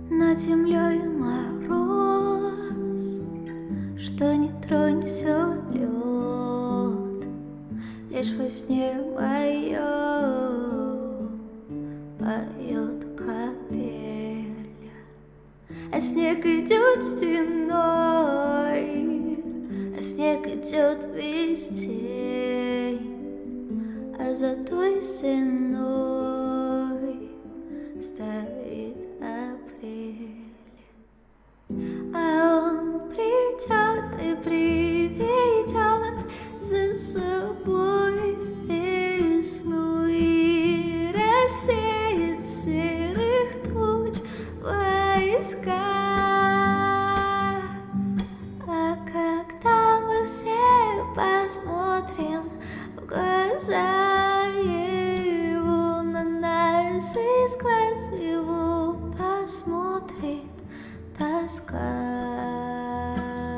Над землей мороз, что не тронься лед, лишь во сне моем поет капель, а снег идет стеной, а снег идет везде, а за той стеной стоит апрель. А он придет и приведет за собой весну и рассеет серых туч войска. А когда мы все посмотрим в глаза его, на нас из глаз его посмотрит тоска,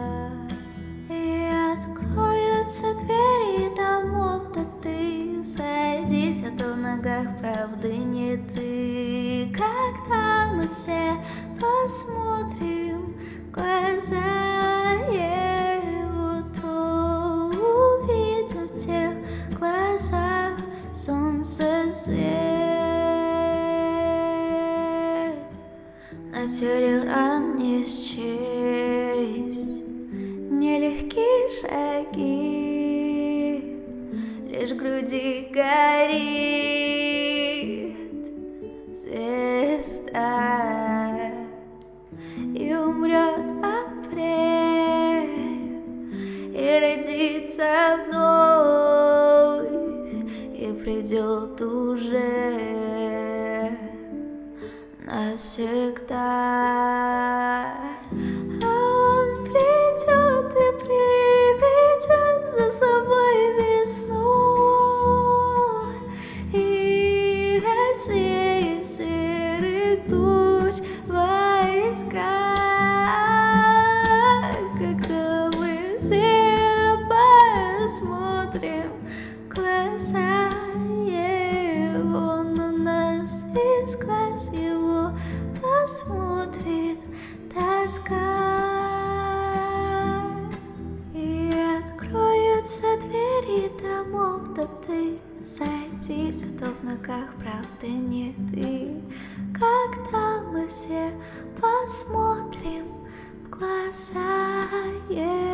и откроются двери домов, да ты садись, а то в ногах правды нет. И когда мы все посмотрим в глаза его, то увидим в тех глазах солнце свет. На теле ран не счесть, нелегкие шаги, лишь в груди горит звезда, и умрет апрель, и родится вновь, и придет уже навсегда. А он придет и приведет за собой весну и рассеет серых туч войска. Когда мы все посмотрим в глаза его, на нас из глаз его посмотрит тоска, и откроются двери домов, да ты садись, а то в ногах правды нет. И когда мы все посмотрим в глаза